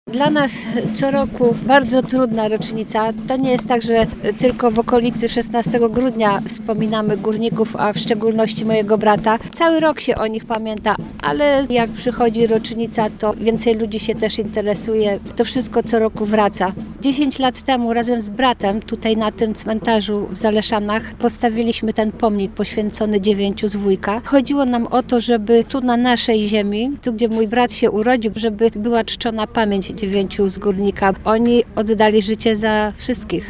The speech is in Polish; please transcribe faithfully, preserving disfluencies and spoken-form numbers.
Dla nas co roku bardzo trudna rocznica. To nie jest tak, że tylko w okolicy szesnastego grudnia wspominamy górników, a w szczególności mojego brata. Cały rok się o nich pamięta, ale jak przychodzi rocznica, to więcej ludzi się też interesuje. To wszystko co roku wraca. dziesięć lat temu razem z bratem tutaj na tym cmentarzu w Zaleszanach postawiliśmy ten pomnik poświęcony dziewięciu z Wujka. Chodziło nam o to, żeby tu na naszej ziemi, tu gdzie mój brat się urodził, żeby była czczona pamięć dziewięciu z górnika. Oni oddali życie za wszystkich.